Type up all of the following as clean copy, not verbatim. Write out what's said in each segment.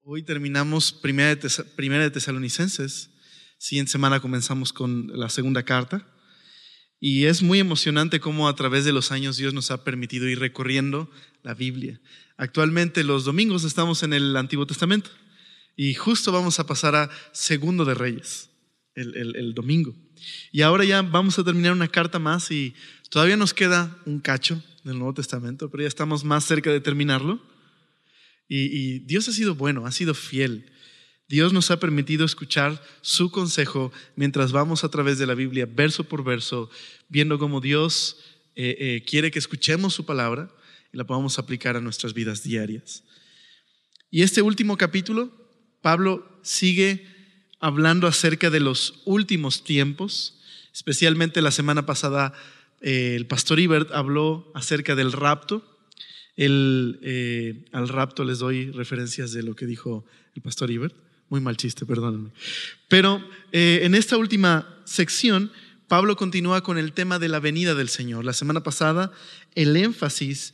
Hoy terminamos Primera de Tesalonicenses. Siguiente semana comenzamos con la segunda carta. Y es muy emocionante cómo a través de los años Dios nos ha permitido ir recorriendo la Biblia. Actualmente los domingos estamos en el Antiguo Testamento y justo vamos a pasar a Segundo de Reyes, el domingo. Y ahora ya vamos a terminar una carta más y todavía nos queda un cacho del Nuevo Testamento, pero ya estamos más cerca de terminarlo. Y Dios ha sido bueno, ha sido fiel. Dios nos ha permitido escuchar su consejo mientras vamos a través de la Biblia, verso por verso, viendo cómo Dios quiere que escuchemos su palabra y la podamos aplicar a nuestras vidas diarias. Y este último capítulo, Pablo sigue hablando acerca de los últimos tiempos. Especialmente la semana pasada el pastor Ibert habló acerca del rapto. Al rapto les doy referencias de lo que dijo el pastor Ibert. Muy mal chiste, perdónenme. Pero en esta última sección, Pablo continúa con el tema de la venida del Señor. La semana pasada, el énfasis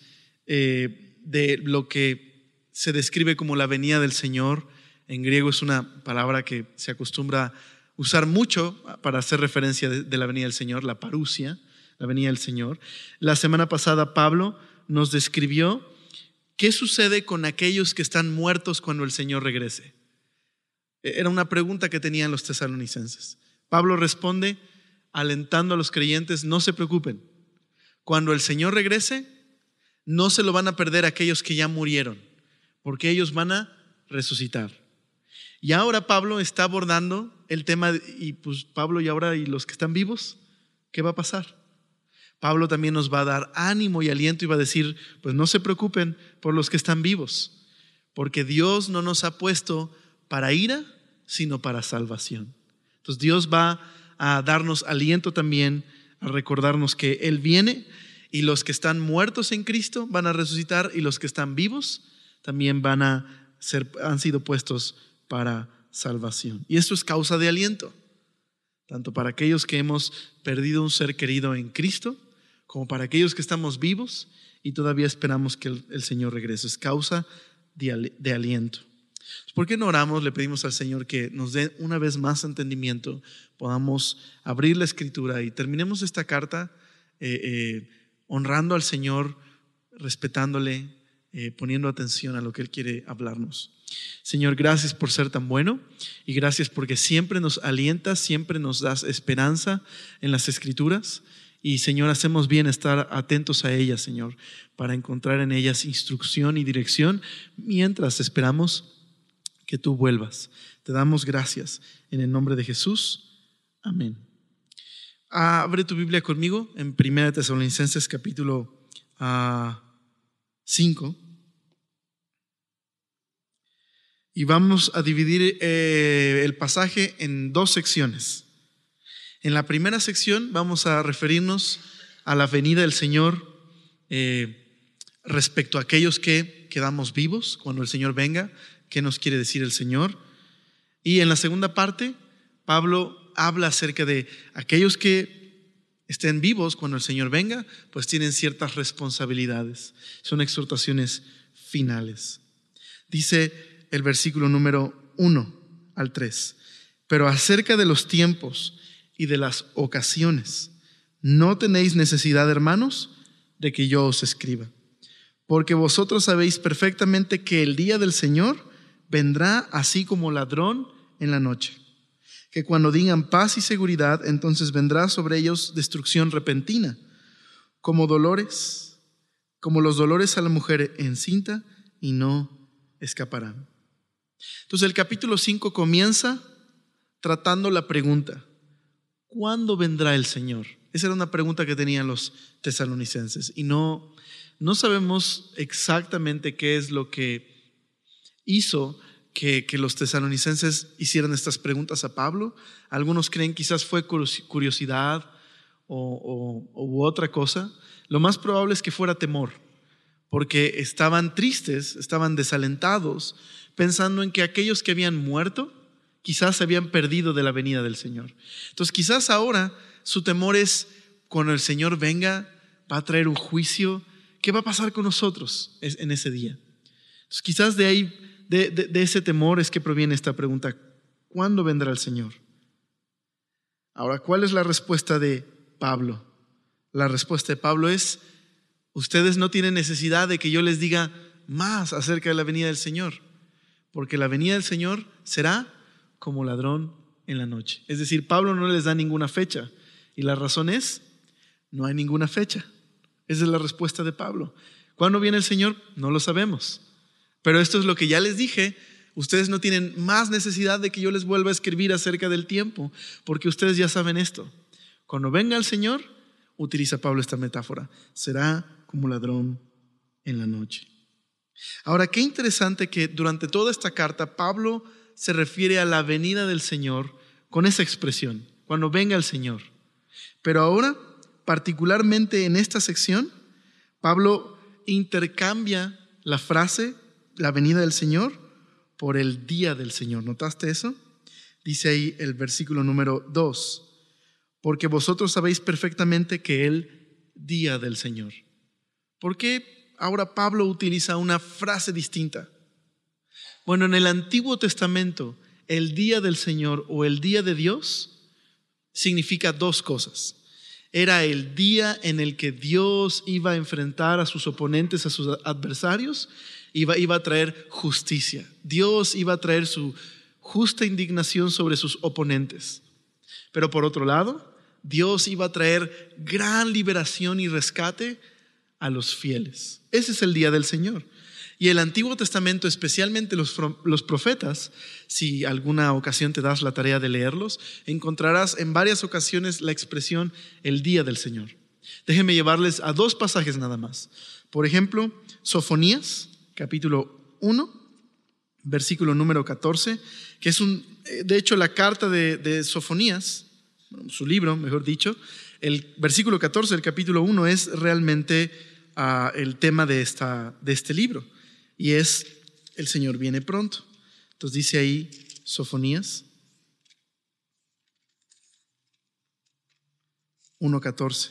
de lo que se describe como la venida del Señor, en griego es una palabra que se acostumbra a usar mucho para hacer referencia de la venida del Señor, la parousia, la venida del Señor. La semana pasada, Pablo nos describió qué sucede con aquellos que están muertos cuando el Señor regrese. Era una pregunta que tenían los tesalonicenses. Pablo responde alentando a los creyentes: no se preocupen, cuando el Señor regrese no se lo van a perder aquellos que ya murieron, porque ellos van a resucitar. Y ahora Pablo está abordando el tema, y pues Pablo, y ahora, ¿y los que están vivos? ¿Qué va a pasar? Pablo también nos va a dar ánimo y aliento y va a decir: pues no se preocupen por los que están vivos, porque Dios no nos ha puesto para ira, sino para salvación. Entonces Dios va a darnos aliento también, a recordarnos que Él viene y los que están muertos en Cristo van a resucitar y los que están vivos también han sido puestos para salvación. Y esto es causa de aliento, tanto para aquellos que hemos perdido un ser querido en Cristo, como para aquellos que estamos vivos y todavía esperamos que el Señor regrese. Es causa de aliento. ¿Por qué no oramos? Le pedimos al Señor que nos dé una vez más entendimiento, podamos abrir la Escritura y terminemos esta carta honrando al Señor, respetándole, poniendo atención a lo que Él quiere hablarnos. Señor, gracias por ser tan bueno y gracias porque siempre nos alientas, siempre nos das esperanza en las Escrituras. Y Señor, hacemos bien estar atentos a ellas, Señor, para encontrar en ellas instrucción y dirección mientras esperamos que tú vuelvas. Te damos gracias en el nombre de Jesús. Amén. Abre tu Biblia conmigo en 1 Tesalonicenses capítulo 5. Y vamos a dividir el pasaje en dos secciones. En la primera sección vamos a referirnos a la venida del Señor respecto a aquellos que quedamos vivos cuando el Señor venga. ¿Qué nos quiere decir el Señor? Y en la segunda parte, Pablo habla acerca de aquellos que estén vivos cuando el Señor venga, pues tienen ciertas responsabilidades. Son exhortaciones finales. Dice el versículo número 1 al 3: pero acerca de los tiempos y de las ocasiones, no tenéis necesidad, hermanos, de que yo os escriba, porque vosotros sabéis perfectamente que el día del Señor vendrá así como ladrón en la noche, que cuando digan paz y seguridad, entonces vendrá sobre ellos destrucción repentina, como los dolores a la mujer encinta, y no escaparán. Entonces el capítulo 5 comienza tratando la pregunta: ¿cuándo vendrá el Señor? Esa era una pregunta que tenían los tesalonicenses y no sabemos exactamente qué es lo que hizo que los tesalonicenses hicieran estas preguntas a Pablo. Algunos creen quizás fue curiosidad u otra cosa. Lo más probable es que fuera temor, porque estaban tristes, estaban desalentados, pensando en que aquellos que habían muerto quizás se habían perdido de la venida del Señor. Entonces quizás ahora su temor es: cuando el Señor venga, va a traer un juicio. ¿Qué va a pasar con nosotros en ese día? Entonces quizás de ahí de ese temor es que proviene esta pregunta: ¿cuándo vendrá el Señor? Ahora, ¿cuál es la respuesta de Pablo? La respuesta de Pablo es: ustedes no tienen necesidad de que yo les diga más acerca de la venida del Señor, porque la venida del Señor será como ladrón en la noche. Es decir, Pablo no les da ninguna fecha, y la razón es: no hay ninguna fecha. Esa es la respuesta de Pablo. ¿Cuándo viene el Señor? No lo sabemos, pero esto es lo que ya les dije. Ustedes no tienen más necesidad de que yo les vuelva a escribir acerca del tiempo, porque ustedes ya saben esto. Cuando venga el Señor, utiliza Pablo esta metáfora, será como ladrón en la noche. Ahora, qué interesante que durante toda esta carta Pablo se refiere a la venida del Señor con esa expresión: cuando venga el Señor. Pero ahora, particularmente en esta sección, Pablo intercambia la frase, la venida del Señor, por el día del Señor. ¿Notaste eso? Dice ahí el versículo número 2: porque vosotros sabéis perfectamente que el día del Señor. ¿Por qué ahora Pablo utiliza una frase distinta? Bueno, en el Antiguo Testamento, el día del Señor o el día de Dios significa dos cosas. Era el día en el que Dios iba a enfrentar a sus oponentes, a sus adversarios, iba a traer justicia. Dios iba a traer su justa indignación sobre sus oponentes. Pero por otro lado, Dios iba a traer gran liberación y rescate a los fieles. Ese es el día del Señor. Y el Antiguo Testamento, especialmente los profetas, si alguna ocasión te das la tarea de leerlos, encontrarás en varias ocasiones la expresión el día del Señor. Déjenme llevarles a dos pasajes nada más. Por ejemplo, Sofonías, capítulo 1, versículo número 14, que es de hecho la carta de Sofonías, su libro, mejor dicho. El versículo 14 del capítulo 1 es realmente el tema de este libro, y es: el Señor viene pronto. Entonces dice ahí Sofonías 1:14.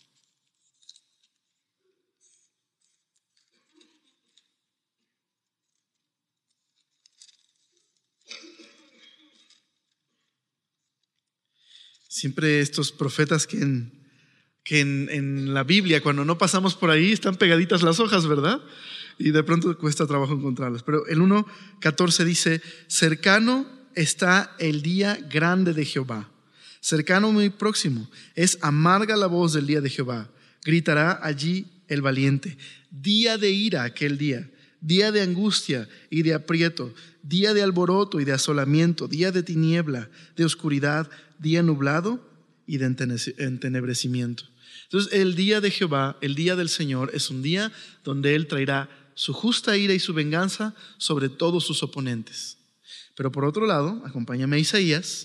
Siempre estos profetas que en la Biblia, cuando no pasamos por ahí, están pegaditas las hojas, ¿verdad? Y de pronto cuesta trabajo encontrarlas. Pero el 1:14 dice: cercano está el día grande de Jehová, cercano, muy próximo, es amarga la voz del día de Jehová. Gritará allí el valiente. Día de ira aquel día de angustia y de aprieto, día de alboroto y de asolamiento, día de tiniebla, de oscuridad, día nublado y de entenebrecimiento. Entonces, el día de Jehová, el día del Señor, es un día donde Él traerá su justa ira y su venganza sobre todos sus oponentes. Pero por otro lado, acompáñame a Isaías.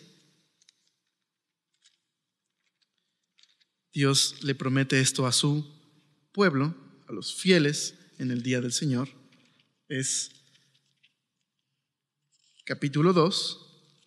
Dios le promete esto a su pueblo, a los fieles, en el día del Señor. Es capítulo 2.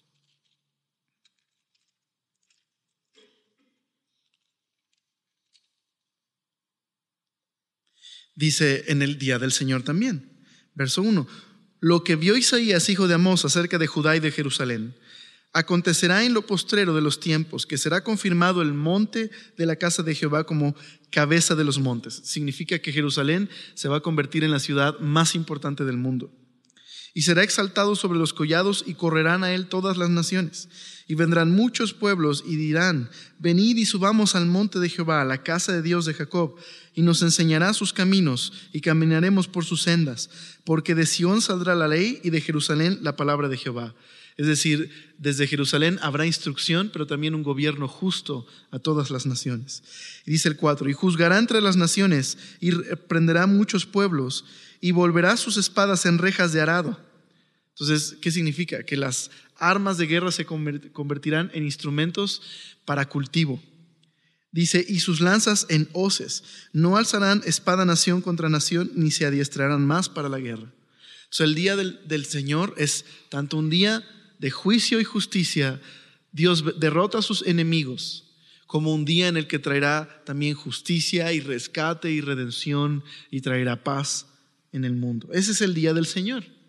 Dice en el día del Señor también, verso 1: lo que vio Isaías, hijo de Amós, acerca de Judá y de Jerusalén, acontecerá en lo postrero de los tiempos, que será confirmado el monte de la casa de Jehová como cabeza de los montes. Significa que Jerusalén se va a convertir en la ciudad más importante del mundo. Y será exaltado sobre los collados, y correrán a él todas las naciones. Y vendrán muchos pueblos y dirán: venid y subamos al monte de Jehová, a la casa de Dios de Jacob, y nos enseñará sus caminos, y caminaremos por sus sendas. Porque de Sión saldrá la ley, y de Jerusalén la palabra de Jehová. Es decir, desde Jerusalén habrá instrucción, pero también un gobierno justo a todas las naciones. Y dice el 4: y juzgará entre las naciones, y reprenderá muchos pueblos, y volverá sus espadas en rejas de arado. Entonces, ¿qué significa? Que las armas de guerra se convertirán en instrumentos para cultivo. Dice: y sus lanzas en hoces. No alzarán espada nación contra nación, ni se adiestrarán más para la guerra. Entonces, el día del Señor es tanto un día de juicio y justicia. Dios derrota a sus enemigos, como un día en el que traerá también justicia y rescate y redención, y traerá paz en el mundo. Ese es el día del Señor.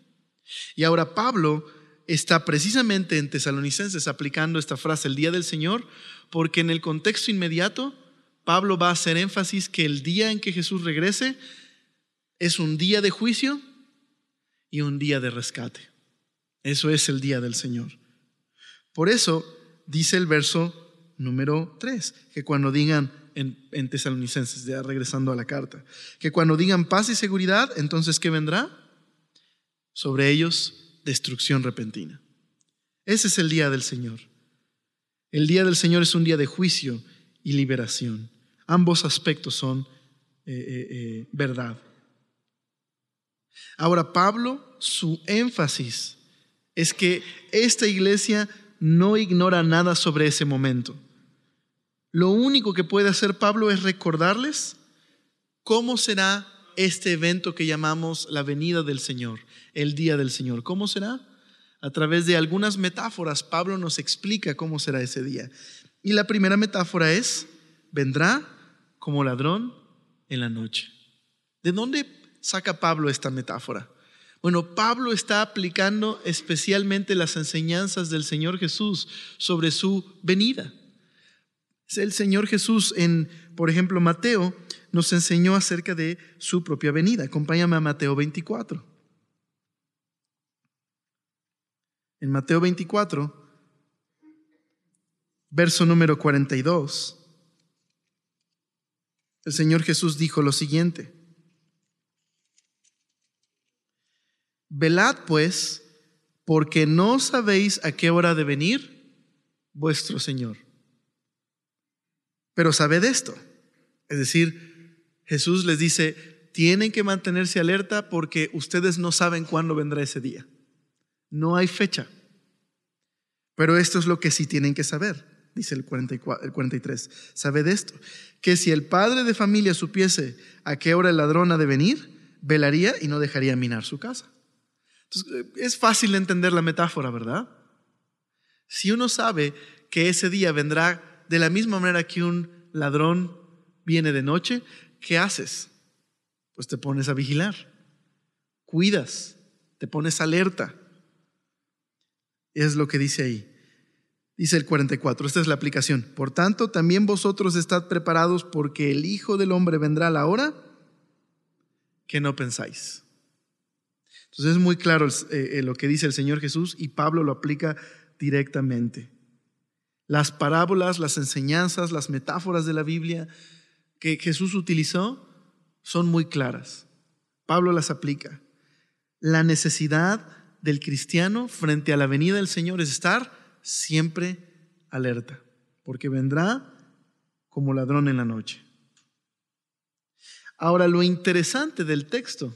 Y ahora Pablo está precisamente en Tesalonicenses aplicando esta frase, el día del Señor, porque en el contexto inmediato Pablo va a hacer énfasis que el día en que Jesús regrese es un día de juicio y un día de rescate. Eso es el día del Señor. Por eso dice el verso número 3, que cuando digan en Tesalonicenses, ya regresando a la carta, que cuando digan paz y seguridad, entonces ¿qué vendrá? Sobre ellos destrucción repentina. Ese es el día del Señor. El día del Señor es un día de juicio y liberación. Ambos aspectos son verdad. Ahora Pablo, su énfasis es que esta iglesia no ignora nada sobre ese momento. Lo único que puede hacer Pablo es recordarles cómo será este evento que llamamos la venida del Señor, el día del Señor. ¿Cómo será? A través de algunas metáforas, Pablo nos explica cómo será ese día. Y la primera metáfora es, vendrá como ladrón en la noche. ¿De dónde saca Pablo esta metáfora? Bueno, Pablo está aplicando especialmente las enseñanzas del Señor Jesús sobre su venida. El Señor Jesús por ejemplo, Mateo nos enseñó acerca de su propia venida. Acompáñame a Mateo 24. En Mateo 24, verso número 42, el Señor Jesús dijo lo siguiente: velad pues, porque no sabéis a qué hora ha de venir vuestro Señor. Pero sabed esto, es decir, Jesús les dice, tienen que mantenerse alerta porque ustedes no saben cuándo vendrá ese día. No hay fecha. Pero esto es lo que sí tienen que saber, dice el 43. Sabed esto, que si el padre de familia supiese a qué hora el ladrón ha de venir, velaría y no dejaría minar su casa. Entonces, es fácil de entender la metáfora, ¿verdad? Si uno sabe que ese día vendrá de la misma manera que un ladrón viene de noche, ¿qué haces? Pues te pones a vigilar, cuidas, te pones alerta. Es lo que dice ahí. Dice el 44, esta es la aplicación. Por tanto, también vosotros estad preparados porque el Hijo del Hombre vendrá a la hora que no pensáis. Entonces es muy claro lo que dice el Señor Jesús y Pablo lo aplica directamente. Las parábolas, las enseñanzas, las metáforas de la Biblia que Jesús utilizó son muy claras. Pablo las aplica. La necesidad del cristiano frente a la venida del Señor es estar siempre alerta, porque vendrá como ladrón en la noche. Ahora, lo interesante del texto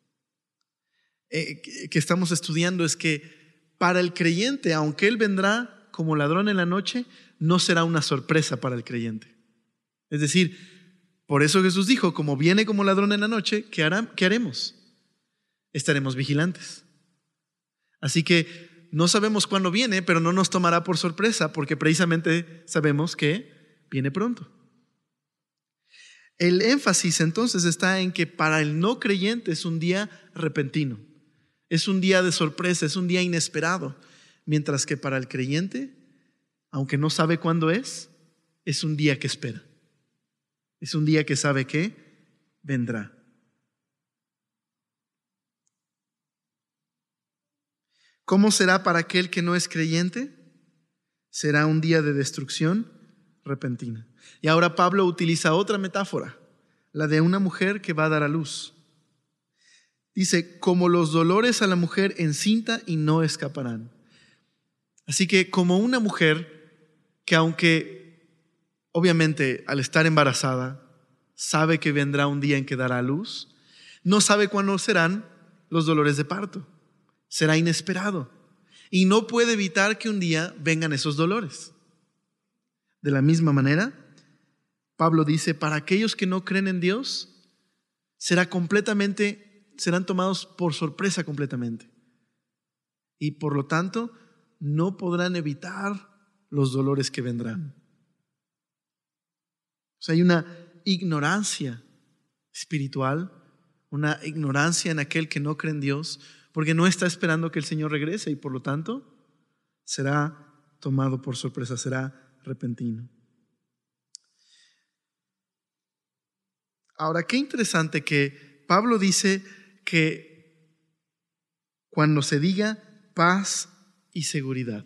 que estamos estudiando es que para el creyente, aunque Él vendrá como ladrón en la noche, no será una sorpresa para el creyente. Es decir, por eso Jesús dijo, como viene como ladrón en la noche, ¿qué haremos? Estaremos vigilantes. Así que no sabemos cuándo viene, pero no nos tomará por sorpresa, porque precisamente sabemos que viene pronto. El énfasis entonces está en que para el no creyente es un día repentino, es un día de sorpresa, es un día inesperado, mientras que para el creyente, aunque no sabe cuándo es un día que espera, es un día que sabe que vendrá. ¿Cómo será para aquel que no es creyente? Será un día de destrucción repentina. Y ahora Pablo utiliza otra metáfora, la de una mujer que va a dar a luz. Dice, como los dolores a la mujer encinta y no escaparán. Así que como una mujer que aunque obviamente al estar embarazada sabe que vendrá un día en que dará a luz, no sabe cuándo serán los dolores de parto. Será inesperado y no puede evitar que un día vengan esos dolores. De la misma manera, Pablo dice, para aquellos que no creen en Dios, serán tomados por sorpresa completamente. Y por lo tanto, no podrán evitar los dolores que vendrán. O sea, hay una ignorancia espiritual, una ignorancia en aquel que no cree en Dios, porque no está esperando que el Señor regrese y por lo tanto será tomado por sorpresa, será repentino. Ahora, qué interesante que Pablo dice que cuando se diga paz y seguridad.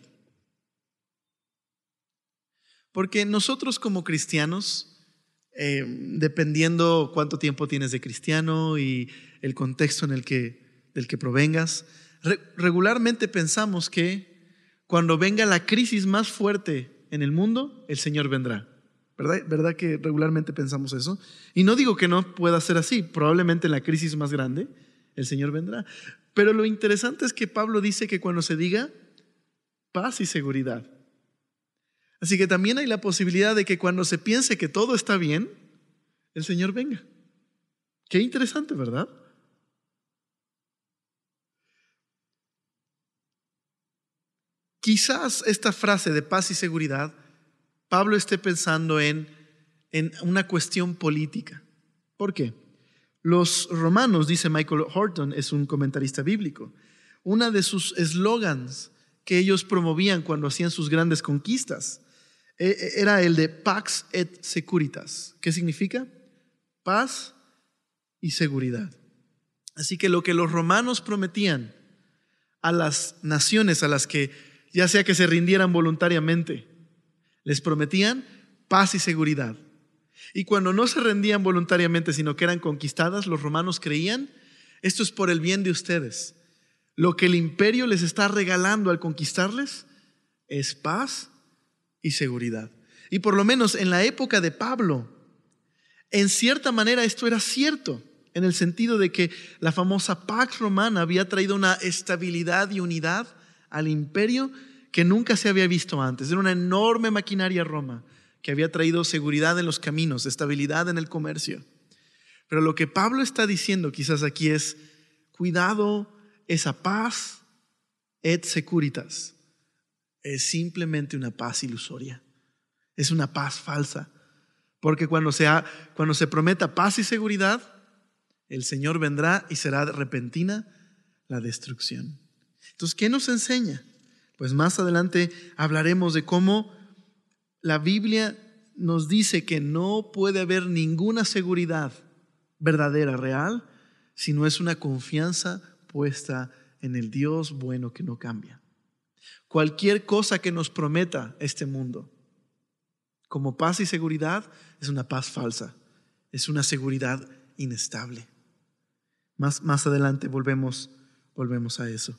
Porque nosotros como cristianos, dependiendo cuánto tiempo tienes de cristiano y el contexto del que provengas, regularmente pensamos que cuando venga la crisis más fuerte en el mundo, el Señor vendrá. ¿Verdad que regularmente pensamos eso? Y no digo que no pueda ser así, probablemente en la crisis más grande el Señor vendrá. Pero lo interesante es que Pablo dice que cuando se diga paz y seguridad. Así que también hay la posibilidad de que cuando se piense que todo está bien, el Señor venga. Qué interesante, ¿verdad? Quizás esta frase de paz y seguridad, Pablo esté pensando en una cuestión política. ¿Por qué? Los romanos, dice Michael Horton, es un comentarista bíblico, una de sus eslogans que ellos promovían cuando hacían sus grandes conquistas era el de Pax et Securitas. ¿Qué significa? Paz y seguridad. Así que lo que los romanos prometían a las naciones a las que, ya sea que se rindieran voluntariamente, les prometían paz y seguridad. Y cuando no se rendían voluntariamente, sino que eran conquistadas, los romanos creían, esto es por el bien de ustedes. Lo que el imperio les está regalando al conquistarles es paz y seguridad. Y por lo menos en la época de Pablo, en cierta manera esto era cierto, en el sentido de que la famosa Pax Romana había traído una estabilidad y unidad al imperio que nunca se había visto antes. Era una enorme maquinaria Roma que había traído seguridad en los caminos, estabilidad en el comercio. Pero lo que Pablo está diciendo quizás aquí es, cuidado, esa paz et securitas es simplemente una paz ilusoria, es una paz falsa. Porque cuando se prometa paz y seguridad, el Señor vendrá y será repentina la destrucción. Entonces, ¿qué nos enseña? Pues más adelante hablaremos de cómo la Biblia nos dice que no puede haber ninguna seguridad verdadera, real, si no es una confianza puesta en el Dios bueno que no cambia. Cualquier cosa que nos prometa este mundo como paz y seguridad es una paz falsa, es una seguridad inestable. Más adelante volvemos a eso.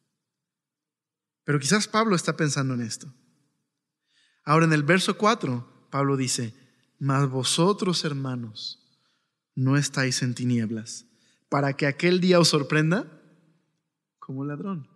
Pero quizás Pablo está pensando en esto. Ahora en el verso 4, Pablo dice, mas vosotros, hermanos, no estáis en tinieblas, para que aquel día os sorprenda como ladrón.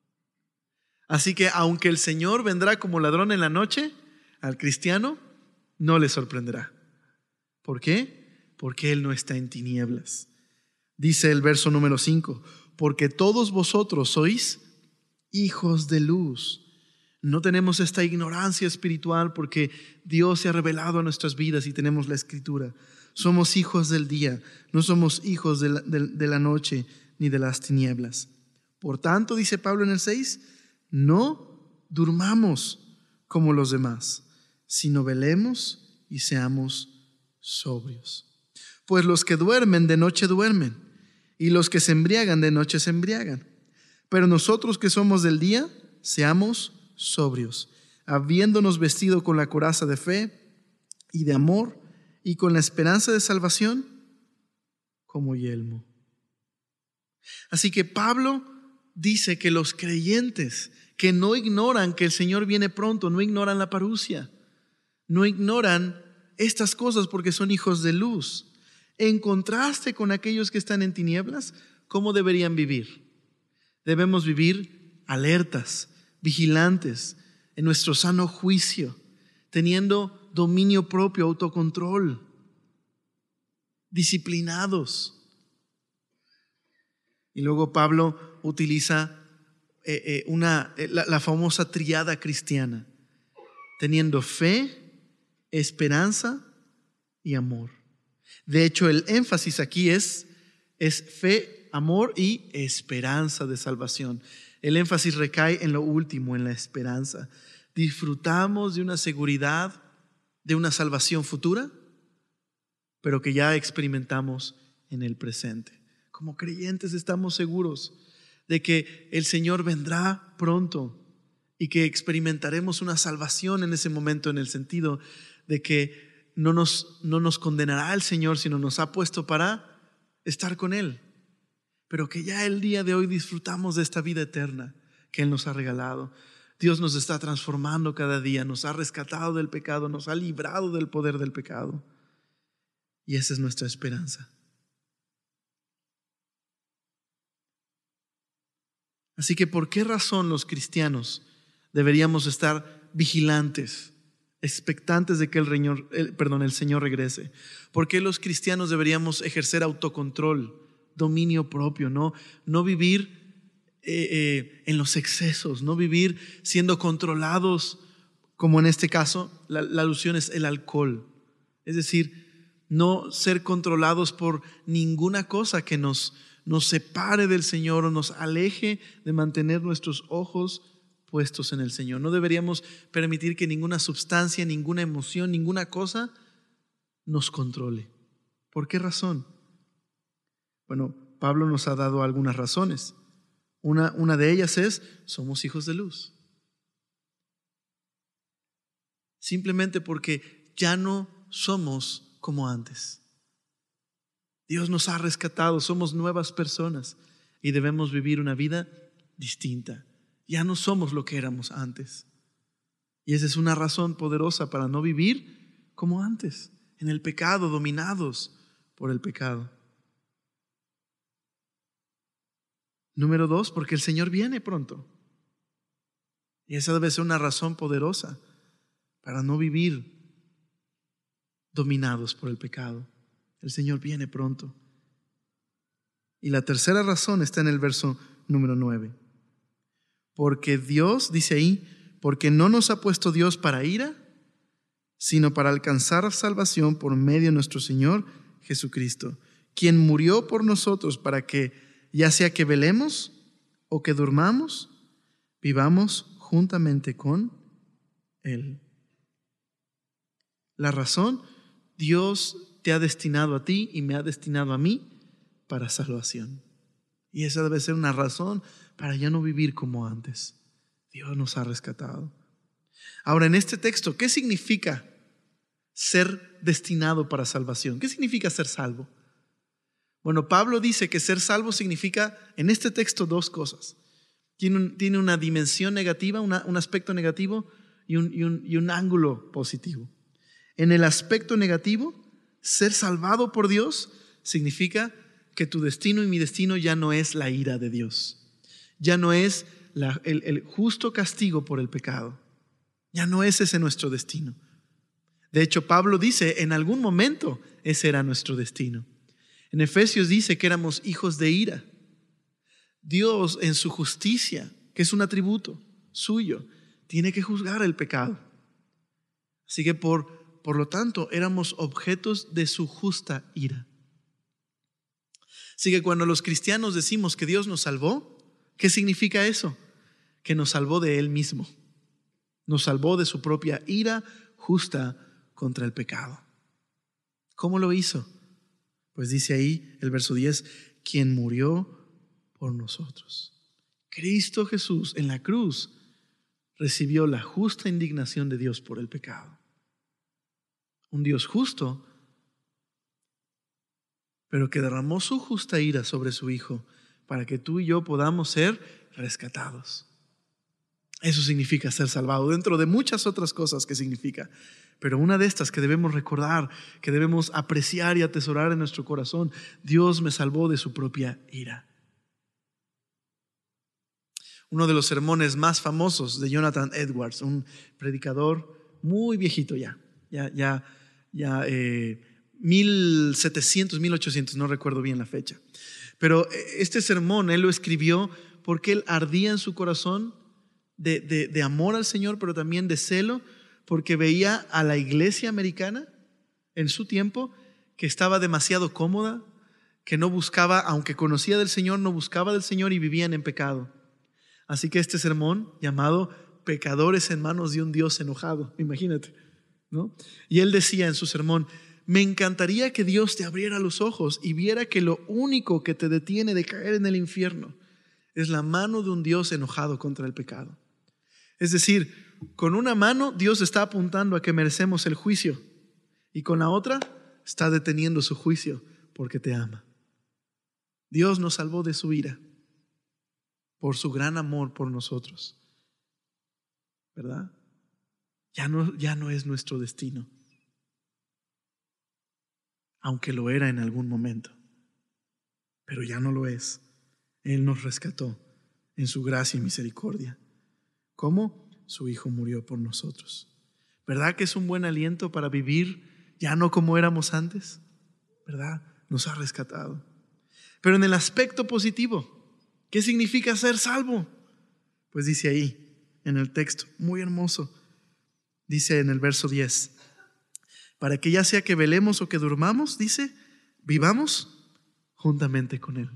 Así que aunque el Señor vendrá como ladrón en la noche, al cristiano no le sorprenderá. ¿Por qué? Porque Él no está en tinieblas. Dice el verso número 5, porque todos vosotros sois hijos de luz. No tenemos esta ignorancia espiritual porque Dios se ha revelado a nuestras vidas y tenemos la Escritura. Somos hijos del día, no somos hijos de la noche ni de las tinieblas. Por tanto, dice Pablo en el 6, no durmamos como los demás, sino velemos y seamos sobrios. Pues los que duermen de noche duermen, y los que se embriagan de noche se embriagan. Pero nosotros que somos del día, seamos sobrios, habiéndonos vestido con la coraza de fe y de amor, y con la esperanza de salvación como yelmo. Así que Pablo dice que los creyentes que no ignoran que el Señor viene pronto, no ignoran la parusia, no ignoran estas cosas porque son hijos de luz. En contraste con aquellos que están en tinieblas, ¿cómo deberían vivir? Debemos vivir alertas, vigilantes, en nuestro sano juicio, teniendo dominio propio, autocontrol, disciplinados. Y luego Pablo utiliza la famosa triada cristiana, teniendo fe, esperanza y amor. De hecho, el énfasis aquí es fe amor y esperanza de salvación. El énfasis recae en lo último, en la esperanza. Disfrutamos de una seguridad, de una salvación futura, pero que ya experimentamos en el presente. Como creyentes estamos seguros de que el Señor vendrá pronto y que experimentaremos una salvación en ese momento, en el sentido de que no nos condenará el Señor, sino nos ha puesto para estar con Él. Pero que ya el día de hoy disfrutamos de esta vida eterna que Él nos ha regalado. Dios nos está transformando cada día, nos ha rescatado del pecado, nos ha librado del poder del pecado. Y esa es nuestra esperanza. Así que, ¿por qué razón los cristianos deberíamos estar vigilantes, expectantes de que el Señor regrese? ¿Por qué los cristianos deberíamos ejercer autocontrol, dominio propio, no vivir en los excesos, no vivir siendo controlados, como en este caso la alusión es el alcohol? Es decir, no ser controlados por ninguna cosa que nos separe del Señor o nos aleje de mantener nuestros ojos puestos en el Señor. No deberíamos permitir que ninguna sustancia, ninguna emoción, ninguna cosa nos controle. ¿Por qué razón? Bueno, Pablo nos ha dado algunas razones. Una de ellas es: somos hijos de luz. Simplemente porque ya no somos como antes. Dios nos ha rescatado, somos nuevas personas y debemos vivir una vida distinta. Ya no somos lo que éramos antes. Y esa es una razón poderosa para no vivir como antes, en el pecado, dominados por el pecado. Número 2, porque el Señor viene pronto. Y esa debe ser una razón poderosa para no vivir dominados por el pecado. El Señor viene pronto. Y la tercera razón está en el verso número 9. Porque Dios, dice ahí, porque no nos ha puesto Dios para ira, sino para alcanzar salvación por medio de nuestro Señor Jesucristo, quien murió por nosotros para que, ya sea que velemos o que durmamos, vivamos juntamente con Él. La razón: Dios te ha destinado a ti y me ha destinado a mí para salvación. Y esa debe ser una razón para ya no vivir como antes. Dios nos ha rescatado. Ahora, en este texto, ¿qué significa ser destinado para salvación? ¿Qué significa ser salvo? Bueno, Pablo dice que ser salvo significa, en este texto, dos cosas. Tiene una dimensión negativa, un aspecto negativo y un ángulo positivo. En el aspecto negativo, ser salvado por Dios significa que tu destino y mi destino ya no es la ira de Dios. Ya no es el justo castigo por el pecado. Ya no es ese nuestro destino. De hecho, Pablo dice, en algún momento ese era nuestro destino. En Efesios dice que éramos hijos de ira. Dios, en su justicia, que es un atributo suyo, tiene que juzgar el pecado. Así que por lo tanto, éramos objetos de su justa ira. Así que cuando los cristianos decimos que Dios nos salvó, ¿qué significa eso? Que nos salvó de Él mismo. Nos salvó de su propia ira justa contra el pecado. ¿Cómo lo hizo? Pues dice ahí el verso 10, quien murió por nosotros. Cristo Jesús en la cruz recibió la justa indignación de Dios por el pecado. Un Dios justo, pero que derramó su justa ira sobre su Hijo para que tú y yo podamos ser rescatados. Eso significa ser salvado, dentro de muchas otras cosas que significa. Pero una de estas que debemos recordar, que debemos apreciar y atesorar en nuestro corazón: Dios me salvó de su propia ira. Uno de los sermones más famosos de Jonathan Edwards, un predicador muy viejito ya 1700, 1800, no recuerdo bien la fecha. Pero este sermón él lo escribió porque él ardía en su corazón de amor al Señor, pero también de celo, porque veía a la iglesia americana en su tiempo que estaba demasiado cómoda, que no buscaba, aunque conocía del Señor, no buscaba del Señor y vivían en pecado. Así que este sermón, llamado Pecadores en manos de un Dios enojado, imagínate, ¿no? Y él decía en su sermón: me encantaría que Dios te abriera los ojos y viera que lo único que te detiene de caer en el infierno es la mano de un Dios enojado contra el pecado. Es decir, con una mano Dios está apuntando a que merecemos el juicio y con la otra está deteniendo su juicio porque te ama. Dios nos salvó de su ira por su gran amor por nosotros, ¿verdad? Ya no es nuestro destino, aunque lo era en algún momento, pero ya no lo es. Él nos rescató en su gracia y misericordia. ¿Cómo? Su Hijo murió por nosotros. ¿Verdad que es un buen aliento para vivir ya no como éramos antes? ¿Verdad? Nos ha rescatado. Pero en el aspecto positivo, ¿qué significa ser salvo? Pues dice ahí, en el texto, muy hermoso, dice en el verso 10, para que ya sea que velemos o que durmamos, dice, vivamos juntamente con Él.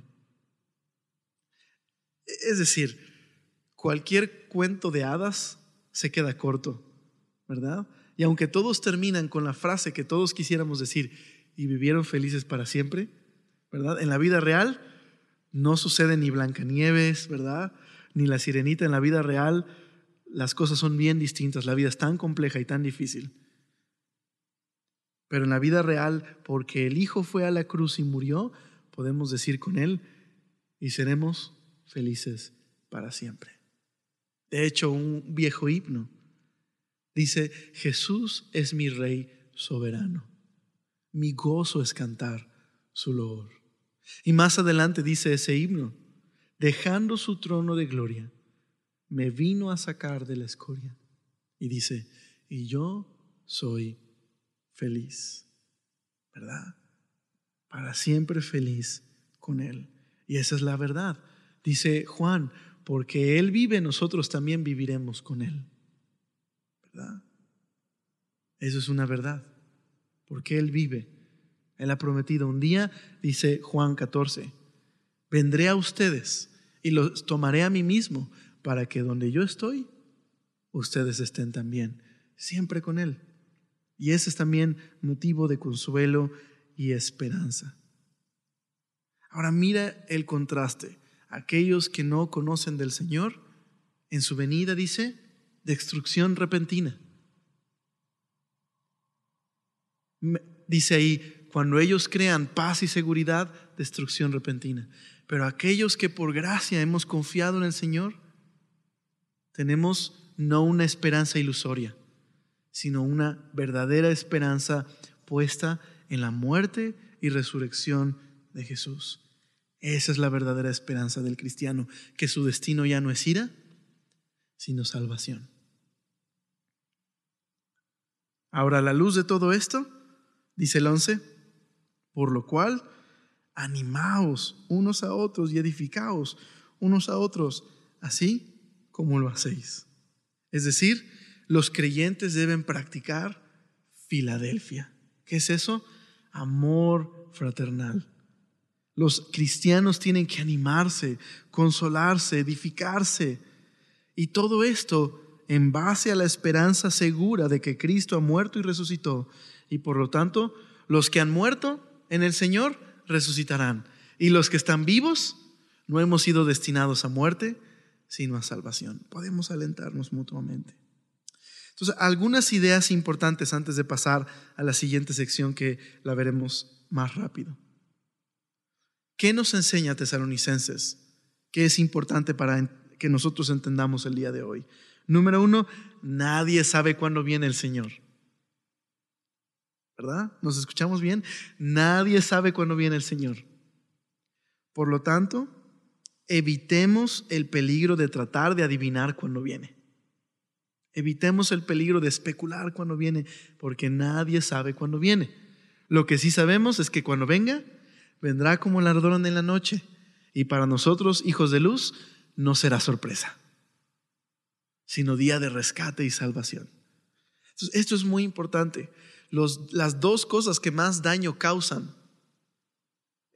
Es decir, cualquier cuento de hadas se queda corto, ¿verdad? Y aunque todos terminan con la frase que todos quisiéramos decir, y vivieron felices para siempre, ¿verdad? En la vida real no sucede ni Blancanieves, ¿verdad? Ni la Sirenita. En la vida real las cosas son bien distintas. La vida es tan compleja y tan difícil. Pero en la vida real, porque el Hijo fue a la cruz y murió, podemos decir con Él, y seremos felices para siempre. De hecho, un viejo himno dice: Jesús es mi Rey soberano, mi gozo es cantar su loor. Y más adelante dice ese himno: dejando su trono de gloria, me vino a sacar de la escoria. Y dice: y yo soy feliz, ¿verdad? Para siempre feliz con Él. Y esa es la verdad. Dice Juan: porque Él vive, nosotros también viviremos con Él, ¿verdad? Eso es una verdad. Porque Él vive. Él ha prometido un día, dice Juan 14, vendré a ustedes y los tomaré a mí mismo, para que donde yo estoy, ustedes estén también, siempre con Él. Y ese es también motivo de consuelo y esperanza. Ahora mira el contraste. Aquellos que no conocen del Señor, en su venida dice, destrucción repentina. Dice ahí, cuando ellos crean paz y seguridad, destrucción repentina. Pero aquellos que por gracia hemos confiado en el Señor, tenemos no una esperanza ilusoria, sino una verdadera esperanza puesta en la muerte y resurrección de Jesús. Esa es la verdadera esperanza del cristiano, que su destino ya no es ira, sino salvación. Ahora, a la luz de todo esto, dice el 11, por lo cual, animaos unos a otros y edificaos unos a otros, así como lo hacéis. Es decir, los creyentes deben practicar Filadelfia. ¿Qué es eso? Amor fraternal. Los cristianos tienen que animarse, consolarse, edificarse. Y todo esto en base a la esperanza segura de que Cristo ha muerto y resucitó. Y por lo tanto, los que han muerto en el Señor resucitarán. Y los que están vivos no hemos sido destinados a muerte, sino a salvación. Podemos alentarnos mutuamente. Entonces, algunas ideas importantes antes de pasar a la siguiente sección, que la veremos más rápido. ¿Qué nos enseña Tesalonicenses? ¿Qué es importante para que nosotros entendamos el día de hoy? Número 1, nadie sabe cuándo viene el Señor. ¿Verdad? ¿Nos escuchamos bien? Nadie sabe cuándo viene el Señor. Por lo tanto, evitemos el peligro de tratar de adivinar cuándo viene. Evitemos el peligro de especular cuándo viene, porque nadie sabe cuándo viene. Lo que sí sabemos es que cuando venga, vendrá como el ladrón en la noche. Y para nosotros, hijos de luz, no será sorpresa, sino día de rescate y salvación. Entonces, esto es muy importante. Las dos cosas que más daño causan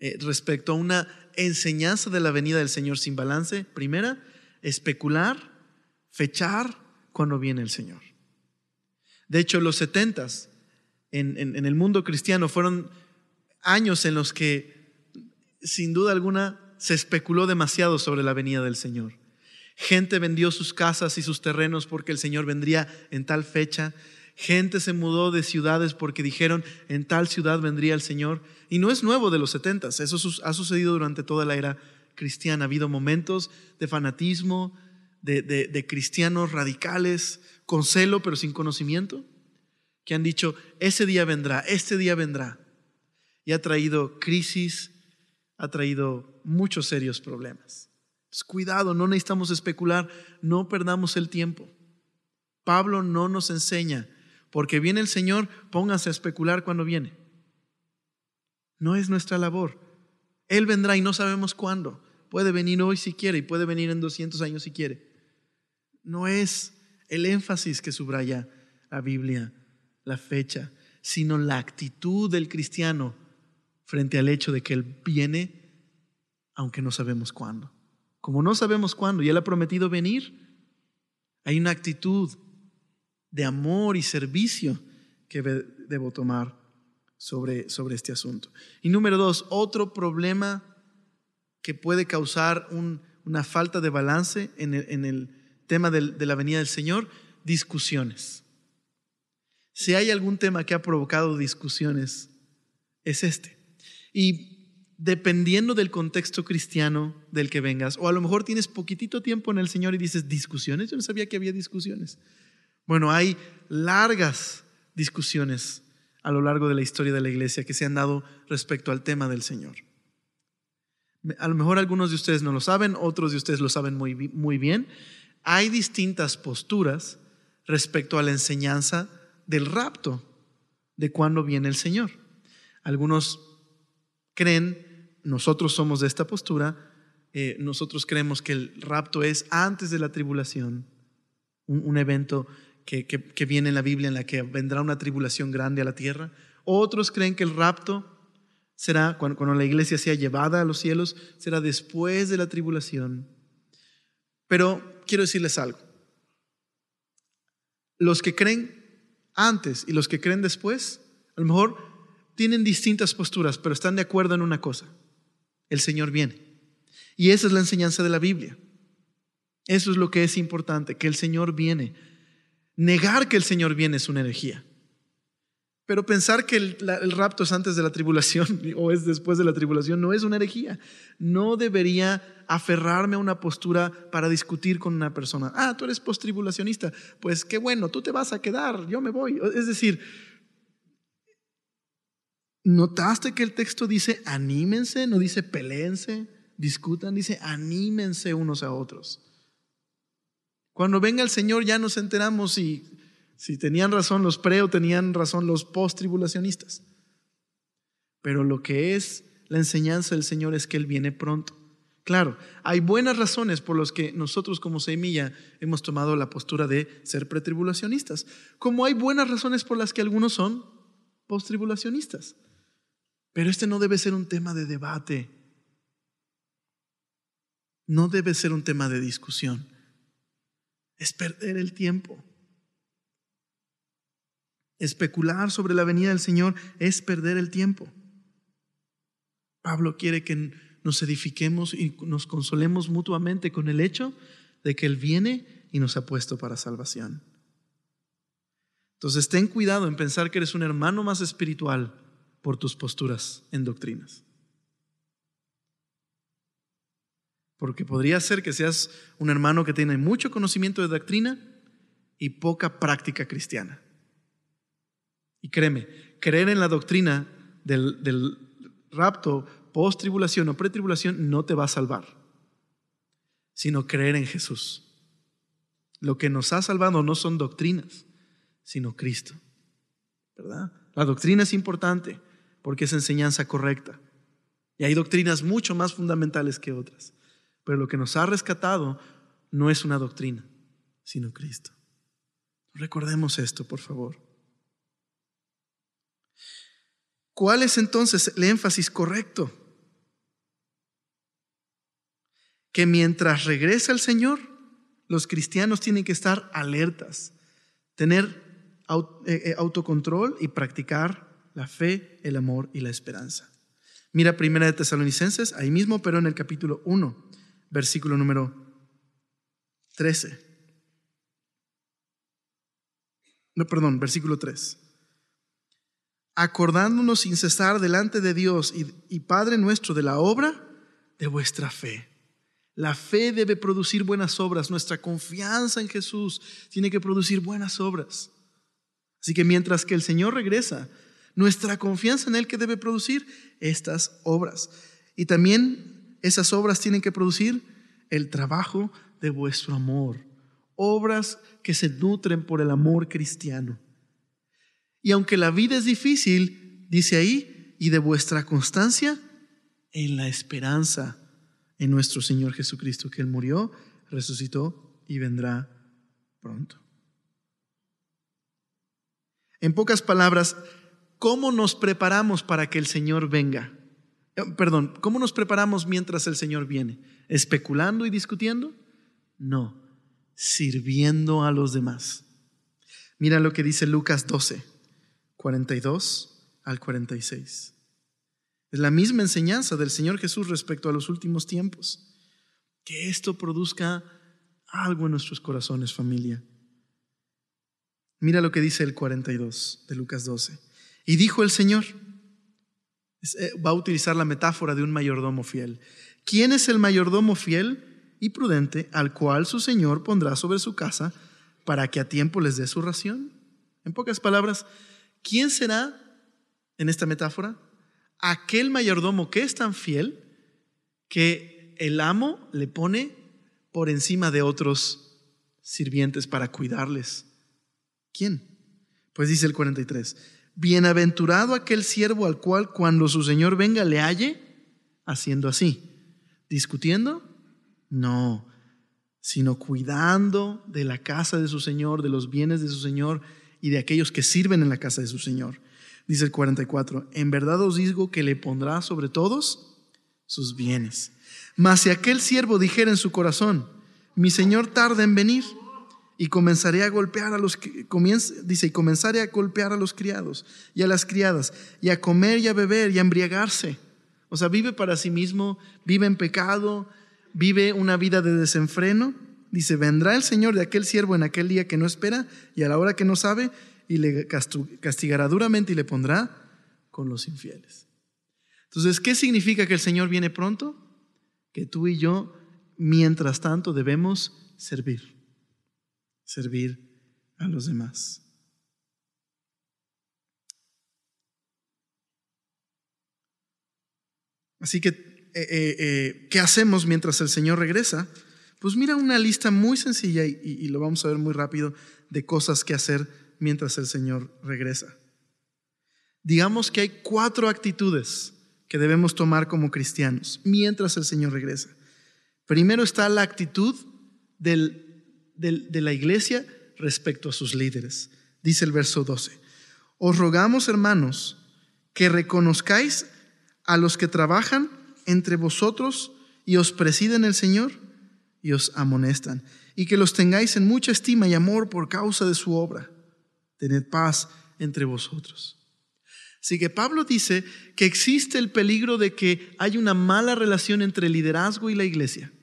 respecto a una enseñanza de la venida del Señor sin balance. Primera, especular, fechar cuando viene el Señor. De hecho, los 70s en el mundo cristiano fueron años en los que, sin duda alguna, se especuló demasiado sobre la venida del Señor. Gente vendió sus casas y sus terrenos porque el Señor vendría en tal fecha. Gente se mudó de ciudades porque dijeron en tal ciudad vendría el Señor. Y no es nuevo de los 70s, eso ha sucedido durante toda la era cristiana. Ha habido momentos de fanatismo, de cristianos radicales, con celo pero sin conocimiento, que han dicho, ese día vendrá, este día vendrá. Y ha traído crisis, ha traído muchos serios problemas. Entonces, cuidado, no necesitamos especular, no perdamos el tiempo. Pablo no nos enseña, porque viene el Señor, pónganse a especular cuando viene. No es nuestra labor. Él vendrá y no sabemos cuándo. Puede venir hoy si quiere y puede venir en 200 años si quiere. No es el énfasis que subraya la Biblia, la fecha, sino la actitud del cristiano frente al hecho de que Él viene, aunque no sabemos cuándo. Como no sabemos cuándo y Él ha prometido venir, hay una actitud de amor y servicio que debo tomar sobre este asunto. Y número 2, otro problema que puede causar una falta de balance en el tema de la venida del Señor: discusiones. Si hay algún tema que ha provocado discusiones, es este. Y dependiendo del contexto cristiano del que vengas, o a lo mejor tienes poquitito tiempo en el Señor y dices, ¿discusiones? Yo no sabía que había discusiones. Bueno, hay largas discusiones a lo largo de la historia de la iglesia que se han dado respecto al tema del Señor. A lo mejor algunos de ustedes no lo saben, otros de ustedes lo saben muy bien. Hay distintas posturas respecto a la enseñanza del rapto, de cuándo viene el Señor. Algunos creen, nosotros somos de esta postura, nosotros creemos que el rapto es antes de la tribulación, un evento que viene en la Biblia en la que vendrá una tribulación grande a la tierra. Otros creen que el rapto será cuando la iglesia sea llevada a los cielos, será después de la tribulación. Pero quiero decirles algo. Los que creen antes y los que creen después, a lo mejor tienen distintas posturas, pero están de acuerdo en una cosa: el Señor viene. Y esa es la enseñanza de la Biblia. Eso es lo que es importante, que el Señor viene. Negar que el Señor viene es una herejía. Pero pensar que el rapto es antes de la tribulación o es después de la tribulación no es una herejía. No debería aferrarme a una postura para discutir con una persona. Tú eres postribulacionista. Pues qué bueno, tú te vas a quedar, yo me voy. Es decir, ¿notaste que el texto dice anímense? No dice peléense, discutan, dice anímense unos a otros. Cuando venga el Señor ya nos enteramos si tenían razón los o tenían razón los post-tribulacionistas. Pero lo que es la enseñanza del Señor es que Él viene pronto. Claro, hay buenas razones por las que nosotros como Semilla hemos tomado la postura de ser pretribulacionistas, como hay buenas razones por las que algunos son post-tribulacionistas. Pero este no debe ser un tema de debate. No debe ser un tema de discusión. Es perder el tiempo. Especular sobre la venida del Señor es perder el tiempo. Pablo quiere que nos edifiquemos y nos consolemos mutuamente con el hecho de que Él viene y nos ha puesto para salvación. Entonces ten cuidado en pensar que eres un hermano más espiritual por tus posturas en doctrinas. Porque podría ser que seas un hermano que tiene mucho conocimiento de doctrina y poca práctica cristiana. Y créeme, creer en la doctrina del rapto, post-tribulación o pre-tribulación no te va a salvar, sino creer en Jesús. Lo que nos ha salvado no son doctrinas, sino Cristo, ¿verdad? La doctrina es importante porque es enseñanza correcta. Y hay doctrinas mucho más fundamentales que otras. Pero lo que nos ha rescatado no es una doctrina, sino Cristo. Recordemos esto, por favor. ¿Cuál es entonces el énfasis correcto que mientras regresa el Señor, los cristianos tienen que estar alertas, tener autocontrol y practicar la fe, el amor y la esperanza. Mira 1 de Tesalonicenses, ahí mismo, pero en el capítulo 1, versículo número 13. Versículo 3. Acordándonos sin cesar delante de Dios y Padre nuestro de la obra de vuestra fe. La fe debe producir buenas obras. Nuestra confianza en Jesús tiene que producir buenas obras. Así que mientras que el Señor regresa, nuestra confianza en Él que debe producir estas obras. Y también esas obras tienen que producir el trabajo de vuestro amor. Obras que se nutren por el amor cristiano. Y aunque la vida es difícil, dice ahí, y de vuestra constancia en la esperanza en nuestro Señor Jesucristo, que Él murió, resucitó y vendrá pronto. En pocas palabras, ¿cómo nos preparamos para que el Señor venga? ¿Cómo nos preparamos mientras el Señor viene? ¿Especulando y discutiendo? No, sirviendo a los demás. Mira lo que dice Lucas 12, 42 al 46. Es la misma enseñanza del Señor Jesús respecto a los últimos tiempos. Que esto produzca algo en nuestros corazones, familia. Mira lo que dice el 42 de Lucas 12. Y dijo el Señor, va a utilizar la metáfora de un mayordomo fiel. ¿Quién es el mayordomo fiel y prudente al cual su Señor pondrá sobre su casa para que a tiempo les dé su ración? En pocas palabras, ¿quién será en esta metáfora? Aquel mayordomo que es tan fiel que el amo le pone por encima de otros sirvientes para cuidarles. ¿Quién? Pues dice el 43, bienaventurado aquel siervo al cual cuando su Señor venga le halle haciendo así. ¿Discutiendo? No, sino cuidando de la casa de su Señor, de los bienes de su Señor y de aquellos que sirven en la casa de su Señor. Dice el 44, en verdad os digo que le pondrá sobre todos sus bienes. Mas si aquel siervo dijera en su corazón, mi Señor tarda en venir, y comenzaré a golpear a los comenzaré a golpear a los criados y a las criadas, y a comer y a beber y a embriagarse. O sea, vive para sí mismo, vive en pecado, vive una vida de desenfreno. Dice, vendrá el Señor de aquel siervo en aquel día que no espera y a la hora que no sabe, y le castigará duramente y le pondrá con los infieles. Entonces, ¿qué significa que el Señor viene pronto? Que tú y yo, mientras tanto, debemos servir a los demás. Así que, ¿qué hacemos mientras el Señor regresa? Pues mira una lista muy sencilla y lo vamos a ver muy rápido de cosas que hacer mientras el Señor regresa. Digamos que hay 4 actitudes que debemos tomar como cristianos mientras el Señor regresa. Primero está la actitud de la iglesia respecto a sus líderes. Dice el verso 12, os rogamos, hermanos, que reconozcáis a los que trabajan entre vosotros y os presiden el Señor y os amonestan, y que los tengáis en mucha estima y amor por causa de su obra. Tened paz entre vosotros. Así que Pablo dice que existe el peligro de que hay una mala relación entre el liderazgo y la iglesia.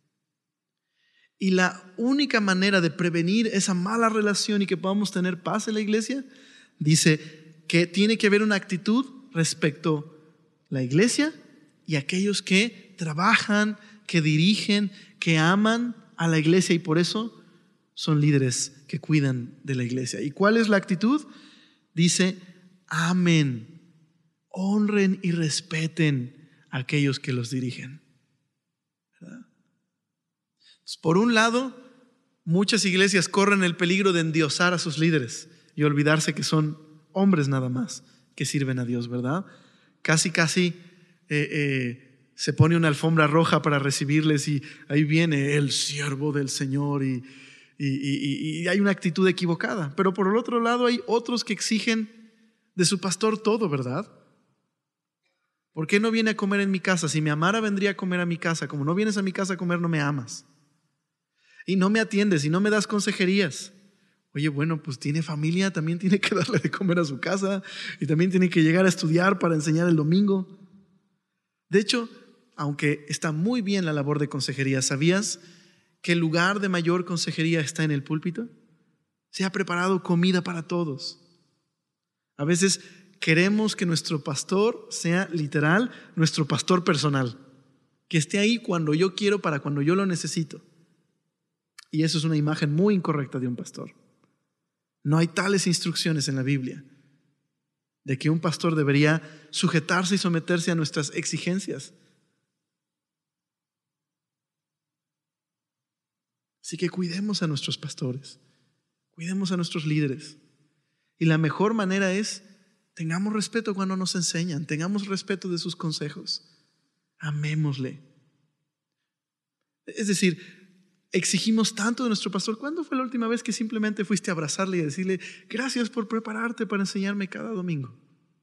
Y la única manera de prevenir esa mala relación y que podamos tener paz en la iglesia, dice que tiene que haber una actitud respecto a la iglesia y aquellos que trabajan, que dirigen, que aman a la iglesia y por eso son líderes que cuidan de la iglesia. ¿Y cuál es la actitud? Dice, amen, honren y respeten a aquellos que los dirigen. ¿Verdad? Entonces, por un lado, muchas iglesias corren el peligro de endiosar a sus líderes y olvidarse que son hombres nada más que sirven a Dios, ¿verdad? Casi se pone una alfombra roja para recibirles y ahí viene el siervo del Señor y hay una actitud equivocada. Pero por el otro lado hay otros que exigen de su pastor todo, ¿verdad? ¿Por qué no viene a comer en mi casa? Si me amara, vendría a comer a mi casa. Como no vienes a mi casa a comer, no me amas. Y no me atiendes y no me das consejerías. Oye, bueno, pues tiene familia, también tiene que darle de comer a su casa y también tiene que llegar a estudiar para enseñar el domingo. De hecho, aunque está muy bien la labor de consejería, ¿sabías que el lugar de mayor consejería está en el púlpito? Se ha preparado comida para todos. A veces queremos que nuestro pastor sea literal, nuestro pastor personal, que esté ahí cuando yo quiero, para cuando yo lo necesito. Y eso es una imagen muy incorrecta de un pastor. No hay tales instrucciones en la Biblia de que un pastor debería sujetarse y someterse a nuestras exigencias. Así que cuidemos a nuestros pastores, cuidemos a nuestros líderes. Y la mejor manera es, tengamos respeto cuando nos enseñan, tengamos respeto de sus consejos, amémosle. Es decir, exigimos tanto de nuestro pastor. ¿Cuándo fue la última vez que simplemente fuiste a abrazarle y a decirle, gracias por prepararte para enseñarme cada domingo?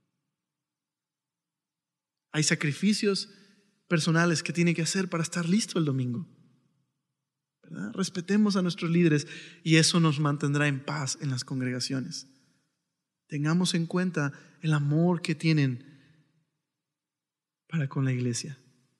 Hay sacrificios personales que tiene que hacer para estar listo el domingo, ¿verdad? Respetemos a nuestros líderes y eso nos mantendrá en paz en las congregaciones. Tengamos en cuenta el amor que tienen para con la iglesia.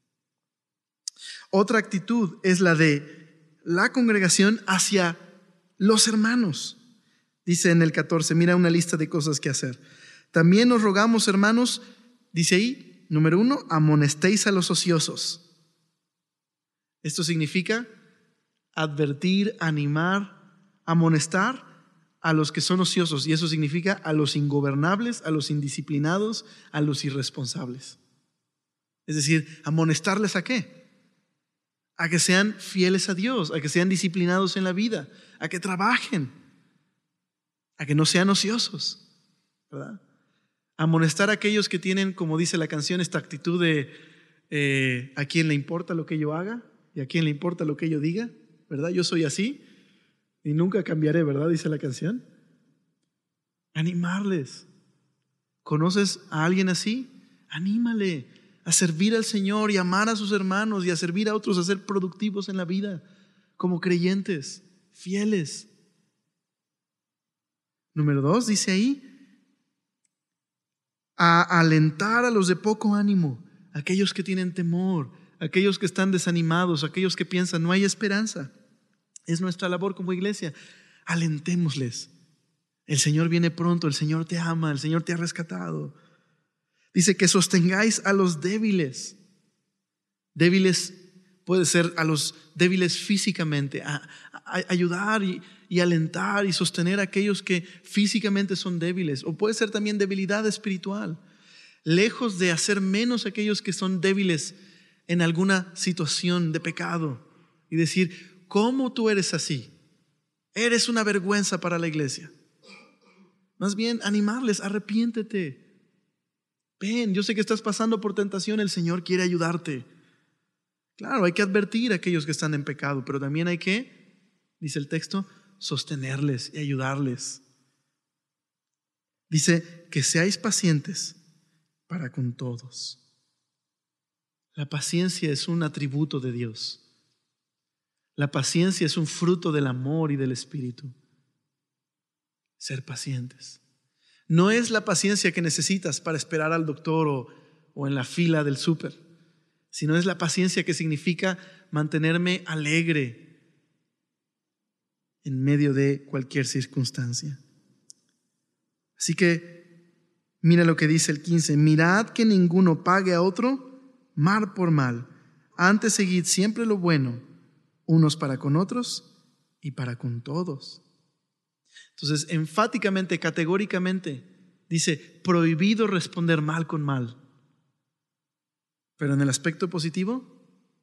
Otra actitud es la de la congregación hacia los hermanos. Dice en el 14, mira una lista de cosas que hacer. También os rogamos, hermanos, dice ahí, número 1, amonestéis a los ociosos. Esto significa advertir, animar, amonestar a los que son ociosos, y eso significa a los ingobernables, a los indisciplinados, a los irresponsables. Es decir, amonestarles ¿a qué? A que sean fieles a Dios, a que sean disciplinados en la vida, a que trabajen, a que no sean ociosos, ¿verdad? Amonestar a aquellos que tienen, como dice la canción, esta actitud de ¿a quién le importa lo que yo haga? ¿Y a quién le importa lo que yo diga? ¿Verdad? Yo soy así y nunca cambiaré, ¿verdad? Dice la canción. Animarles. ¿Conoces a alguien así? Anímale a servir al Señor y amar a sus hermanos y a servir a otros, a ser productivos en la vida como creyentes, fieles. Número 2, dice ahí, a alentar a los de poco ánimo, aquellos que tienen temor, aquellos que están desanimados, aquellos que piensan no hay esperanza. Es nuestra labor como iglesia. Alentémosles. El Señor viene pronto, el Señor te ama, el Señor te ha rescatado. Dice que sostengáis a los débiles. Débiles puede ser a los débiles físicamente, a ayudar y alentar y sostener a aquellos que físicamente son débiles. O puede ser también debilidad espiritual. Lejos de hacer menos a aquellos que son débiles en alguna situación de pecado y decir, ¿cómo tú eres así? Eres una vergüenza para la iglesia. Más bien animarles, arrepiéntete. Ven, yo sé que estás pasando por tentación, el Señor quiere ayudarte. Claro, hay que advertir a aquellos que están en pecado, pero también hay que, dice el texto, sostenerles y ayudarles. Dice que seáis pacientes para con todos. La paciencia es un atributo de Dios. La paciencia es un fruto del amor y del Espíritu. Ser pacientes. No es la paciencia que necesitas para esperar al doctor o en la fila del súper, sino es la paciencia que significa mantenerme alegre en medio de cualquier circunstancia. Así que mira lo que dice el 15. Mirad que ninguno pague a otro mal por mal. Antes seguid siempre lo bueno, unos para con otros y para con todos. Entonces, enfáticamente, categóricamente, dice, prohibido responder mal con mal. Pero en el aspecto positivo,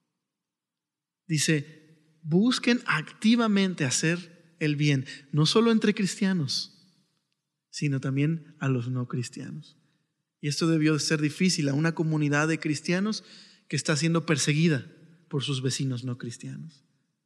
dice, busquen activamente hacer el bien, no solo entre cristianos, sino también a los no cristianos. Y esto debió de ser difícil a una comunidad de cristianos que está siendo perseguida por sus vecinos no cristianos.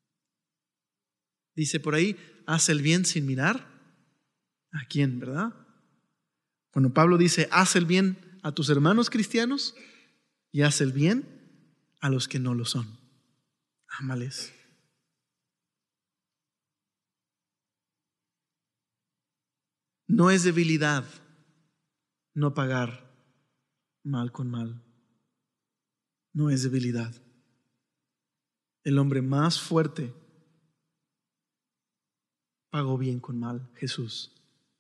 Dice por ahí, haz el bien sin mirar a quién, ¿verdad? Bueno, Pablo dice, haz el bien a tus hermanos cristianos y haz el bien a los que no lo son. Ámales. No es debilidad no pagar mal con mal. No es debilidad. El hombre más fuerte pagó bien con mal, Jesús.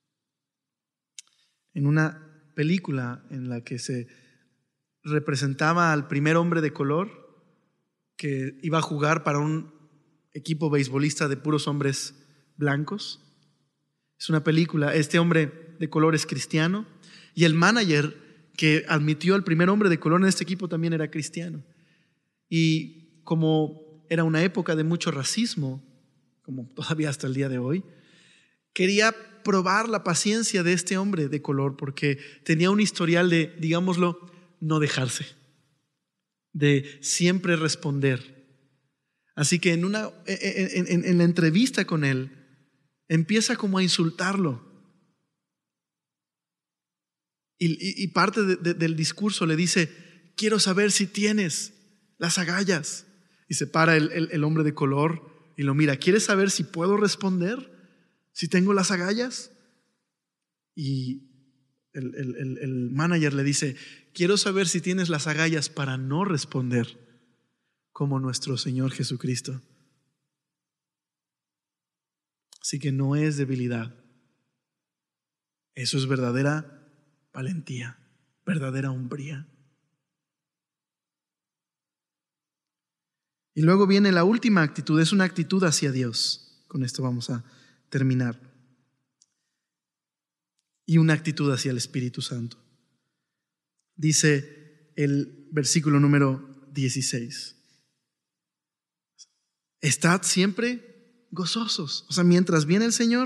En una película en la que se representaba al primer hombre de color que iba a jugar para un equipo beisbolista de puros hombres blancos. Es una película, este hombre de color es cristiano y el manager que admitió al primer hombre de color en este equipo también era cristiano. Y como era una época de mucho racismo, como todavía hasta el día de hoy, quería probar la paciencia de este hombre de color porque tenía un historial de, digámoslo, no dejarse, de siempre responder. Así que en la entrevista con él, empieza como a insultarlo. Y parte del discurso le dice: quiero saber si tienes las agallas. Y se para el hombre de color y lo mira: ¿quieres saber si puedo responder? ¿Si tengo las agallas? Y el manager le dice: quiero saber si tienes las agallas para no responder como nuestro Señor Jesucristo. Así que no es debilidad. Eso es verdadera valentía, verdadera hombría. Y luego viene la última actitud, es una actitud hacia Dios. Con esto vamos a terminar. Y una actitud hacia el Espíritu Santo. Dice el versículo número 16. Estad siempre gozosos. O sea, mientras viene el Señor,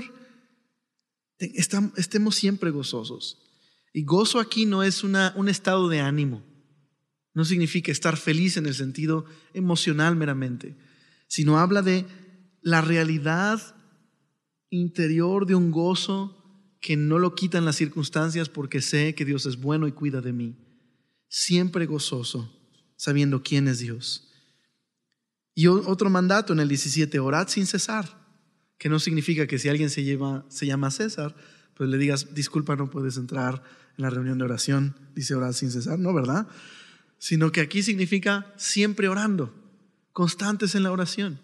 estemos siempre gozosos. Y gozo aquí no es un estado de ánimo. No significa estar feliz en el sentido emocional meramente, sino habla de la realidad interior de un gozo que no lo quitan las circunstancias, porque sé que Dios es bueno y cuida de mí. Siempre gozoso, sabiendo quién es Dios. Y otro mandato en el 17, orad sin cesar, que no significa que si alguien se llama César, pues le digas: disculpa, no puedes entrar en la reunión de oración, dice orad sin cesar, no, ¿verdad? Sino que aquí significa siempre orando, constantes en la oración.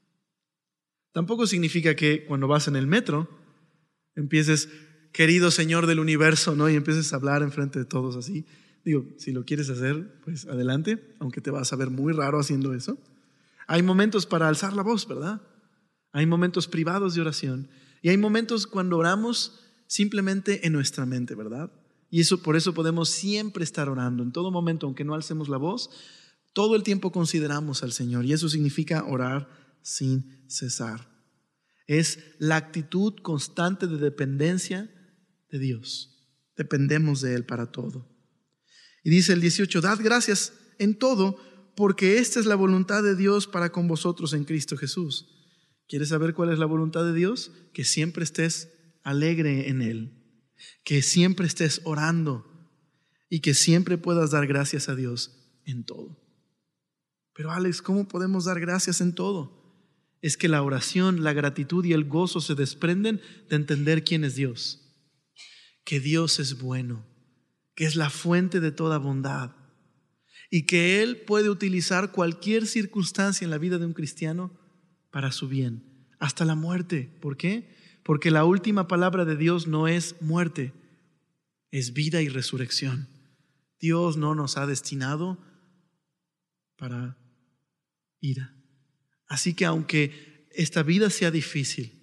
Tampoco significa que cuando vas en el metro empieces: querido Señor del universo, ¿no? Y empieces a hablar enfrente de todos así. Digo, si lo quieres hacer, pues adelante, aunque te vas a ver muy raro haciendo eso. Hay momentos para alzar la voz, ¿verdad? Hay momentos privados de oración y hay momentos cuando oramos simplemente en nuestra mente, ¿verdad? Y por eso podemos siempre estar orando en todo momento, aunque no alcemos la voz. Todo el tiempo consideramos al Señor, y eso significa orar sin cesar. Es la actitud constante de dependencia de Dios. Dependemos de Él para todo. Y dice el 18: dad gracias en todo, porque esta es la voluntad de Dios para con vosotros en Cristo Jesús. ¿Quieres saber cuál es la voluntad de Dios? Que siempre estés alegre en Él, que siempre estés orando y que siempre puedas dar gracias a Dios en todo. Pero Alex, ¿cómo podemos dar gracias en todo? Es que la oración, la gratitud y el gozo se desprenden de entender quién es Dios, que Dios es bueno, que es la fuente de toda bondad y que Él puede utilizar cualquier circunstancia en la vida de un cristiano para su bien, hasta la muerte. ¿Por qué? Porque la última palabra de Dios no es muerte, es vida y resurrección. Dios no nos ha destinado para ira. Así que aunque esta vida sea difícil,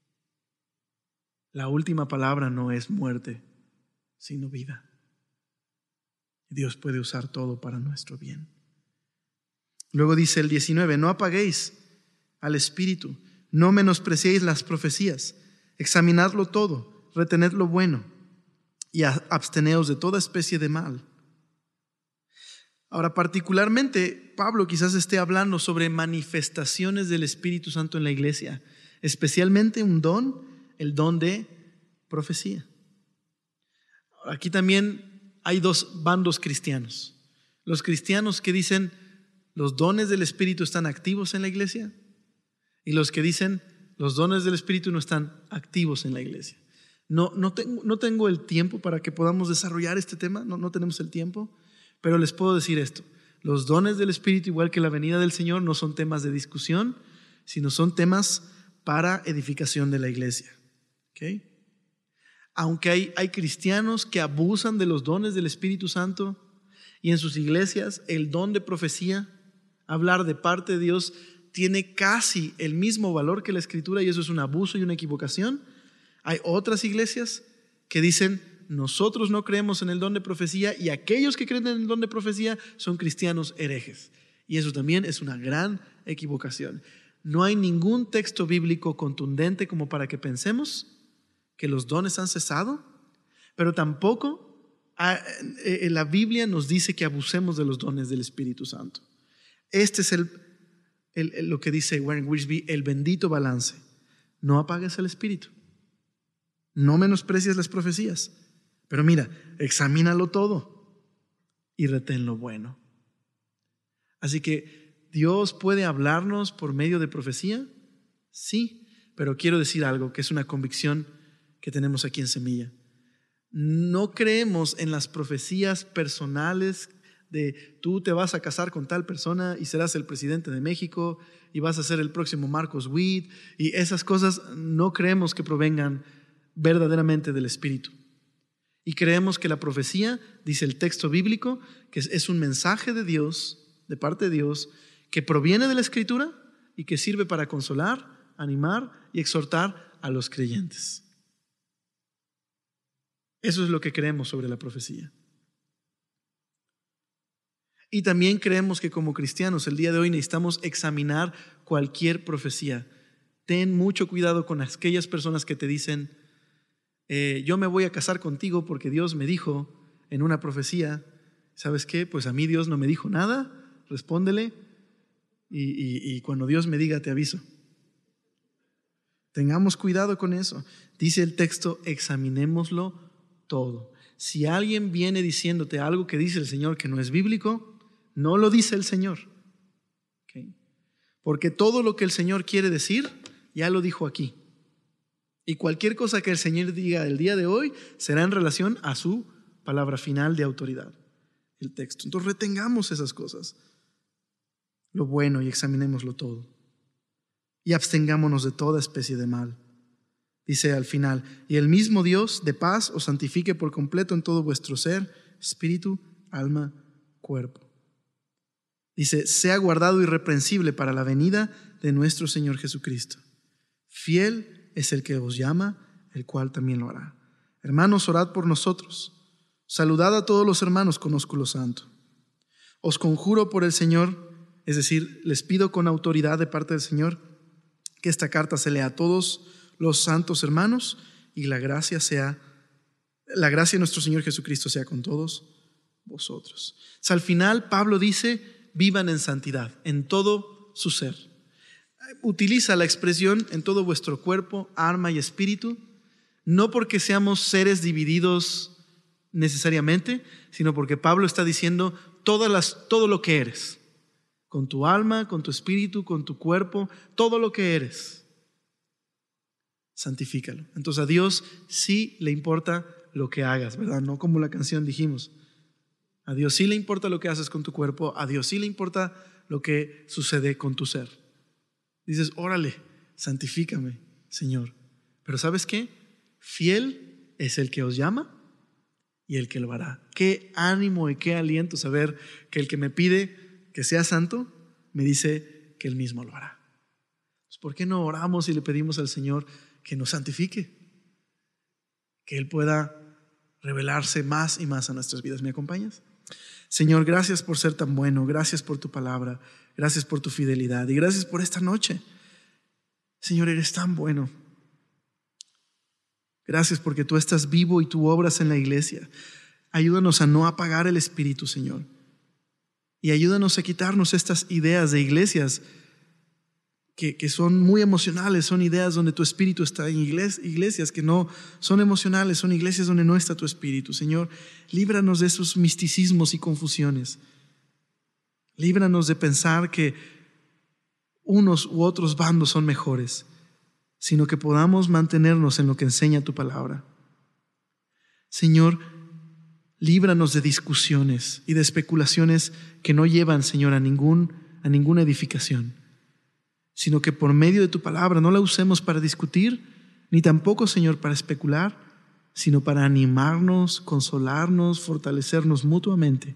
la última palabra no es muerte, sino vida. Dios puede usar todo para nuestro bien. Luego dice el 19: no apaguéis al Espíritu, no menospreciéis las profecías, examinadlo todo, retened lo bueno y absteneos de toda especie de mal. Ahora, particularmente, Pablo quizás esté hablando sobre manifestaciones del Espíritu Santo en la iglesia, especialmente un don, el don de profecía. Aquí también hay dos bandos cristianos. Los cristianos que dicen los dones del Espíritu están activos en la iglesia y los que dicen los dones del Espíritu no están activos en la iglesia. No tengo el tiempo para que podamos desarrollar este tema, no tenemos el tiempo, pero les puedo decir esto. Los dones del Espíritu, igual que la venida del Señor, no son temas de discusión, sino son temas para edificación de la iglesia. ¿Okay? Aunque hay cristianos que abusan de los dones del Espíritu Santo y en sus iglesias el don de profecía, hablar de parte de Dios, tiene casi el mismo valor que la Escritura y eso es un abuso y una equivocación. Hay otras iglesias que dicen nosotros no creemos en el don de profecía y aquellos que creen en el don de profecía son cristianos herejes. Y eso también es una gran equivocación. No hay ningún texto bíblico contundente como para que pensemos que los dones han cesado, pero tampoco la Biblia nos dice que abusemos de los dones del Espíritu Santo. Este es lo que dice Warren Wiersbe, el bendito balance. No apagues el Espíritu. No menosprecies las profecías. Pero mira, examínalo todo y retén lo bueno. Así que ¿Dios puede hablarnos por medio de profecía? Sí, pero quiero decir algo que es una convicción que tenemos aquí en Semilla. No creemos en las profecías personales de tú te vas a casar con tal persona y serás el presidente de México y vas a ser el próximo Marcos Witt y esas cosas no creemos que provengan verdaderamente del Espíritu. Y creemos que la profecía, dice el texto bíblico, que es un mensaje de Dios, de parte de Dios, que proviene de la Escritura y que sirve para consolar, animar y exhortar a los creyentes. Eso es lo que creemos sobre la profecía. Y también creemos que como cristianos el día de hoy necesitamos examinar cualquier profecía. Ten mucho cuidado con aquellas personas que te dicen yo me voy a casar contigo porque Dios me dijo en una profecía. ¿Sabes qué? Pues a mí Dios no me dijo nada. Respóndele y cuando Dios me diga te aviso. Tengamos cuidado con eso. Dice el texto, examinémoslo todo. Si alguien viene diciéndote algo que dice el Señor que no es bíblico, no lo dice el Señor. ¿Okay? Porque todo lo que el Señor quiere decir, ya lo dijo aquí. Y cualquier cosa que el Señor diga el día de hoy será en relación a su palabra final de autoridad, el texto. Entonces retengamos esas cosas, lo bueno, y examinémoslo todo. Y abstengámonos de toda especie de mal. Dice al final, y el mismo Dios de paz os santifique por completo en todo vuestro ser, espíritu, alma, cuerpo. Dice, sea guardado irreprensible para la venida de nuestro Señor Jesucristo. Fiel es el que os llama, el cual también lo hará. Hermanos, orad por nosotros. Saludad a todos los hermanos con ósculo santo. Os conjuro por el Señor, es decir, les pido con autoridad de parte del Señor que esta carta se lea a todos los santos hermanos y la gracia de nuestro Señor Jesucristo sea con todos vosotros. O sea, al final Pablo dice, vivan en santidad, en todo su ser. Utiliza la expresión en todo vuestro cuerpo, alma y espíritu, no porque seamos seres divididos necesariamente, sino porque Pablo está diciendo todo lo que eres, con tu alma, con tu espíritu, con tu cuerpo, todo lo que eres, santifícalo. Entonces a Dios sí le importa lo que hagas, ¿verdad? No como la canción dijimos. A Dios sí le importa lo que haces con tu cuerpo, a Dios sí le importa lo que sucede con tu ser. Dices, órale, santifícame, Señor. Pero ¿sabes qué? Fiel es el que os llama y el que lo hará. Qué ánimo y qué aliento saber que el que me pide que sea santo, me dice que él mismo lo hará. Pues, ¿por qué no oramos y le pedimos al Señor que nos santifique? Que Él pueda revelarse más y más a nuestras vidas. ¿Me acompañas? Señor, gracias por ser tan bueno, gracias por tu palabra, gracias por tu fidelidad y gracias por esta noche. Señor, eres tan bueno. Gracias porque tú estás vivo y tú obras en la iglesia. Ayúdanos a no apagar el espíritu, Señor. Y ayúdanos a quitarnos estas ideas de iglesias que son muy emocionales, son ideas donde tu espíritu está en iglesias que no son emocionales, son iglesias donde no está tu espíritu. Señor, líbranos de esos misticismos y confusiones. Líbranos de pensar que unos u otros bandos son mejores, sino que podamos mantenernos en lo que enseña tu palabra. Señor, líbranos de discusiones y de especulaciones que no llevan, Señor, a ninguna edificación, sino que por medio de tu palabra no la usemos para discutir, ni tampoco, Señor, para especular, sino para animarnos, consolarnos, fortalecernos mutuamente.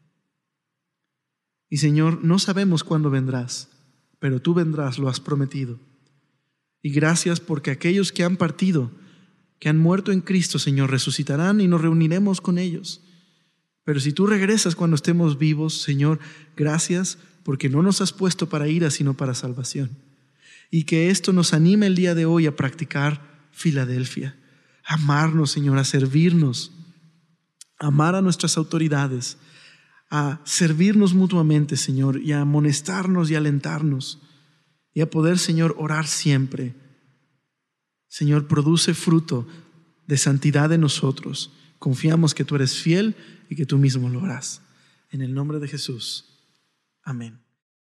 Y Señor, no sabemos cuándo vendrás, pero tú vendrás, lo has prometido. Y gracias porque aquellos que han partido, que han muerto en Cristo, Señor, resucitarán y nos reuniremos con ellos. Pero si tú regresas cuando estemos vivos, Señor, gracias porque no nos has puesto para ira, sino para salvación. Y que esto nos anime el día de hoy a practicar Filadelfia, a amarnos, Señor, a servirnos, a amar a nuestras autoridades, a servirnos mutuamente, Señor, y a amonestarnos y alentarnos, y a poder, Señor, orar siempre. Señor, produce fruto de santidad en nosotros. Confiamos que tú eres fiel y que tú mismo lo harás. En el nombre de Jesús. Amén.